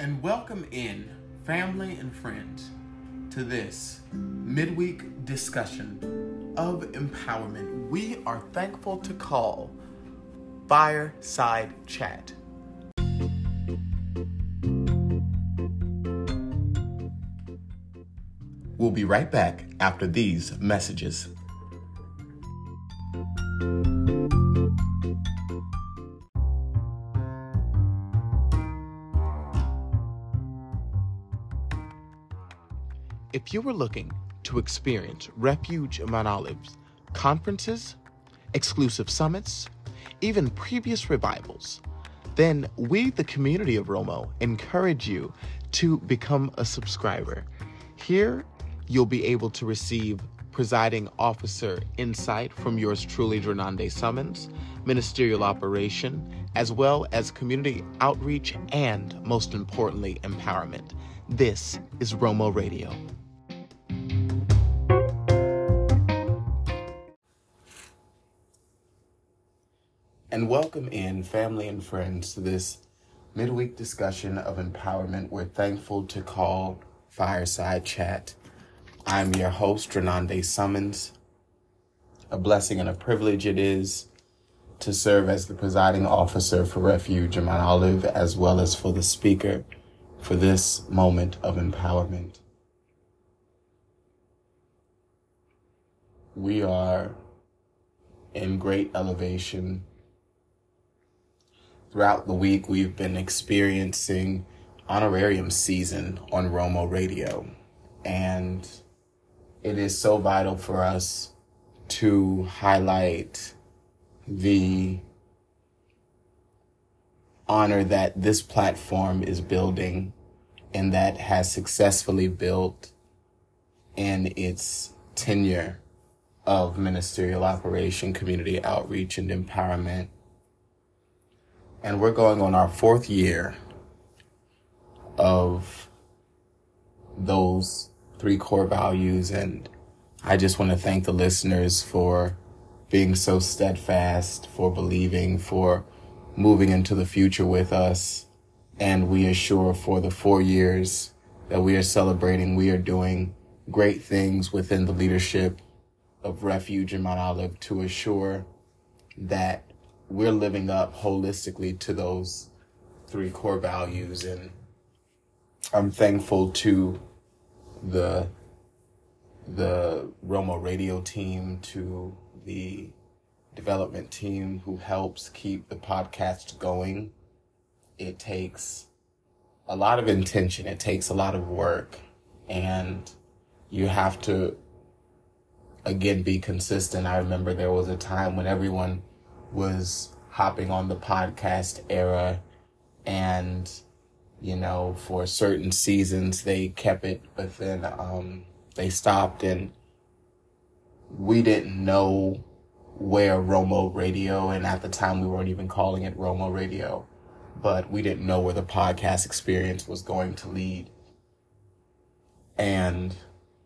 and welcome in family and friends to this midweek discussion of empowerment we are thankful to call Fireside Chat. We'll be right back after these messages. If you were looking to experience Refuge Mount Olive's conferences, exclusive summits, even previous revivals, then we, the community of Romo, encourage you to become a subscriber. Here, you'll be able to receive presiding officer insight from yours truly, Drenande Summons, ministerial operation, as well as community outreach and, most importantly, empowerment. This is Romo Radio. And welcome in family and friends to this midweek discussion of empowerment we're thankful to call Fireside Chat. I'm your host, Drenande Summons. A blessing and a privilege it is to serve as the presiding officer for Refuge Mount Olive, as well as for the speaker for this moment of empowerment. We are in great elevation. Throughout the week, we've been experiencing honorarium season on Romo Radio, and it is so vital for us to highlight the honor that this platform is building and that has successfully built in its tenure of ministerial operation, community outreach, and empowerment. And we're going on our fourth year of those three core values. And I just want to thank the listeners for being so steadfast, for believing, for moving into the future with us. And we assure for the 4 years that we are celebrating, we are doing great things within the leadership of Refuge in Mount Olive to assure that we're living up holistically to those three core values. And I'm thankful to the Romo Radio team, to the development team who helps keep the podcast going. It takes a lot of intention. It takes a lot of work, and you have to, again, be consistent. I remember there was a time when everyone was hopping on the podcast era, and, you know, for certain seasons they kept it, but then they stopped, and we didn't know where Romo Radio, and at the time we weren't even calling it Romo Radio, but we didn't know where the podcast experience was going to lead. And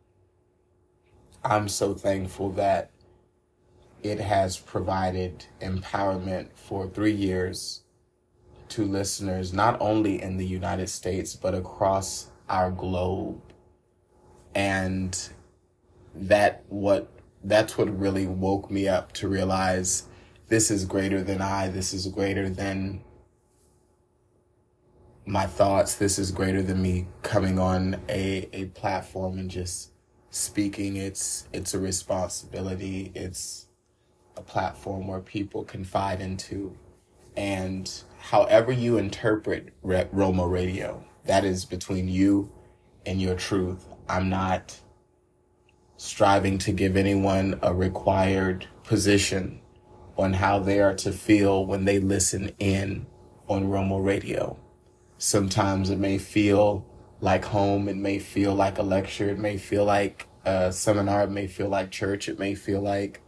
I'm so thankful that it has provided empowerment for 3 years to listeners, not only in the United States, but across our globe. And that's what really woke me up to realize this is greater than I. This is greater than my thoughts. This is greater than me coming on a platform and just speaking. It's a responsibility. It's a platform where people confide into. And however you interpret Romo Radio, that is between you and your truth. I'm not striving to give anyone a required position on how they are to feel when they listen in on Romo Radio. Sometimes it may feel like home. It may feel like a lecture. It may feel like a seminar. It may feel like church. It may feel like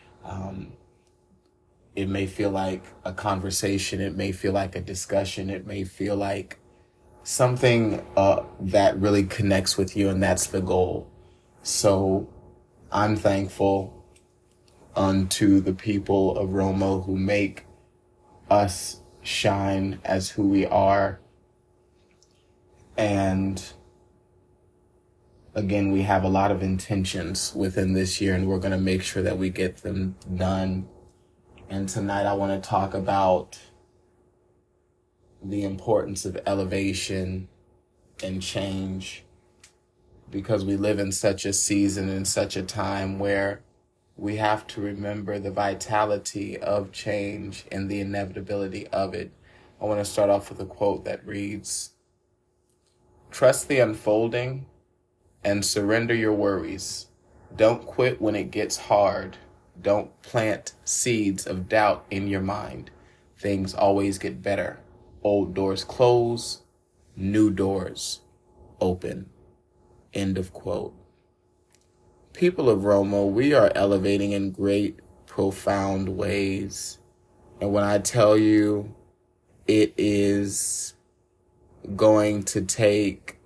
a conversation. It may feel like a discussion. It may feel like something that really connects with you, and that's the goal. So I'm thankful unto the people of Romo who make us shine as who we are. And again, we have a lot of intentions within this year, and we're going to make sure that we get them done. And tonight I want to talk about the importance of elevation and change, because we live in such a season and such a time where we have to remember the vitality of change and the inevitability of it. I want to start off with a quote that reads, "Trust the unfolding and surrender your worries. Don't quit when it gets hard. Don't plant seeds of doubt in your mind. Things always get better. Old doors close, new doors open." End of quote. People of Romo, we are elevating in great, profound ways. And when I tell you it is going to take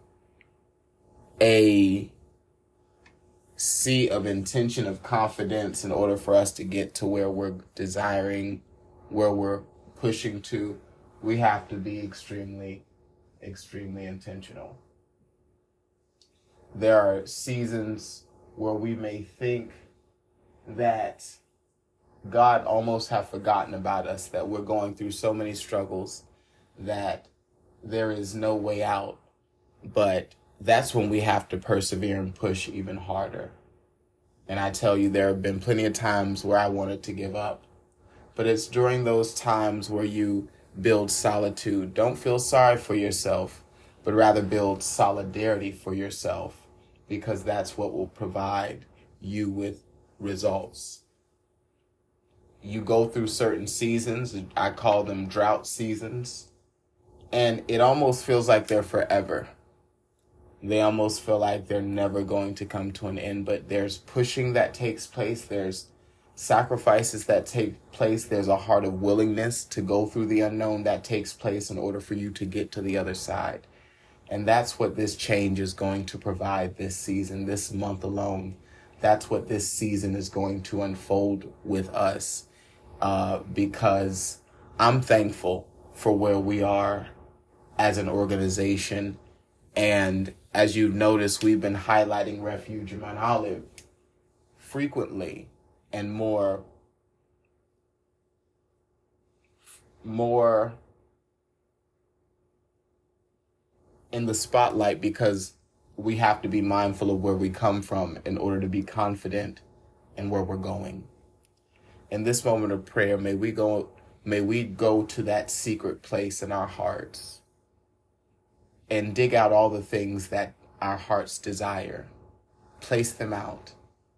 a sea of intention, of confidence, in order for us to get to where we're desiring, where we're pushing to, we have to be extremely, extremely intentional. There are seasons where we may think that God almost have forgotten about us, that we're going through so many struggles that there is no way out. But that's when we have to persevere and push even harder. And I tell you, there have been plenty of times where I wanted to give up. But it's during those times where you build solitude. Don't feel sorry for yourself, but rather build solidarity for yourself, because that's what will provide you with results. You go through certain seasons, I call them drought seasons, and it almost feels like they're forever. They almost feel like they're never going to come to an end, but there's pushing that takes place, there's sacrifices that take place, there's a heart of willingness to go through the unknown that takes place in order for you to get to the other side. And that's what this change is going to provide this season, this month alone. That's what this season is going to unfold with us, because I'm thankful for where we are as an organization. And as you notice, we've been highlighting Refuge in Mount Olive frequently and more in the spotlight, because we have to be mindful of where we come from in order to be confident in where we're going. In this moment of prayer, may we go to that secret place in our hearts and dig out all the things that our hearts desire, place them out,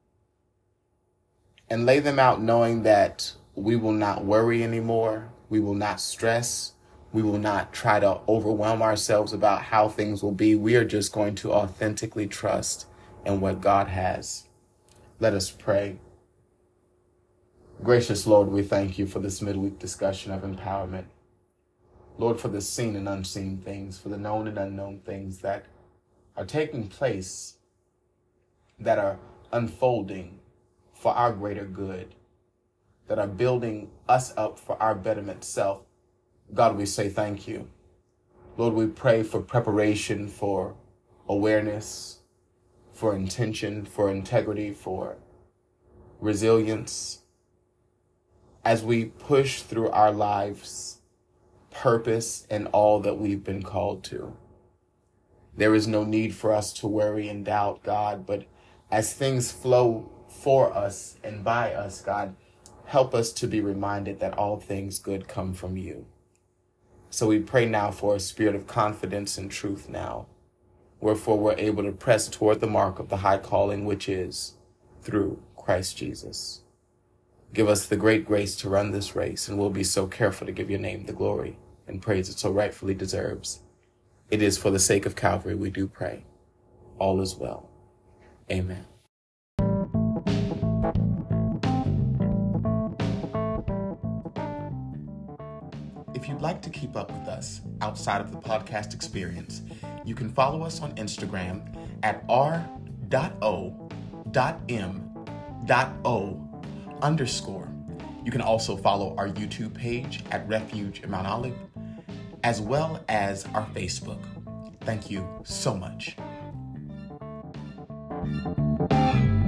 and lay them out knowing that we will not worry anymore, we will not stress, we will not try to overwhelm ourselves about how things will be. We are just going to authentically trust in what God has. Let us pray. Gracious Lord, we thank you for this midweek discussion of empowerment. Lord, for the seen and unseen things, for the known and unknown things that are taking place, that are unfolding for our greater good, that are building us up for our betterment self. God, we say thank you. Lord, we pray for preparation, for awareness, for intention, for integrity, for resilience, as we push through our lives, purpose, and all that we've been called to. There is no need for us to worry and doubt, God, but as things flow for us and by us, God, help us to be reminded that all things good come from you. So we pray now for a spirit of confidence and truth now, wherefore we're able to press toward the mark of the high calling, which is through Christ Jesus. Give us the great grace to run this race, and we'll be so careful to give your name the glory and praise it so rightfully deserves. It is for the sake of Calvary we do pray. All is well. Amen. If you'd like to keep up with us outside of the podcast experience, you can follow us on Instagram at r.o.m.o_. You can also follow our YouTube page at Refuge in Mount Olive, as well as our Facebook. Thank you so much.